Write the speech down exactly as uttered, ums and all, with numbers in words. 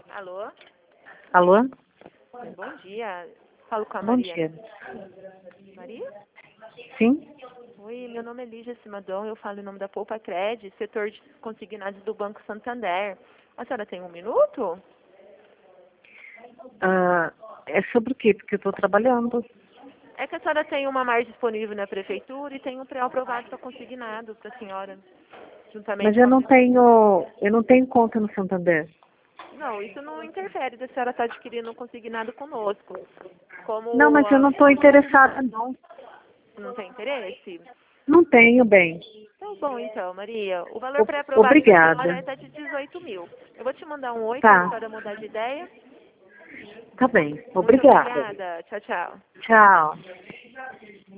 Alô? Alô? Bom dia. Falo com a Bom Maria. dia. Maria? Sim? Oi, meu nome é Lígia Simadon, eu falo em nome da Poupa Cred, setor de consignados do Banco Santander. A senhora tem um minuto? Ah, é sobre o quê? Porque eu estou trabalhando. É que a senhora tem uma margem disponível na prefeitura e tem um pré-aprovado para consignado para a senhora, Mas juntamente eu com a... não tenho, eu não tenho conta no Santander. Não, isso não interfere da senhora estar adquirindo um consignado conosco. Não, Como mas eu ah, não estou interessada, não. não tem interesse? Não tenho, bem. Tá bom, então, Maria. O valor O- pré-aprovado da senhora é Obrigada. até de dezoito mil. Eu vou te mandar um oi caso a Tá, senhora mudar de ideia. tá bem. Muito Obrigada. obrigada. Tchau, tchau. Tchau.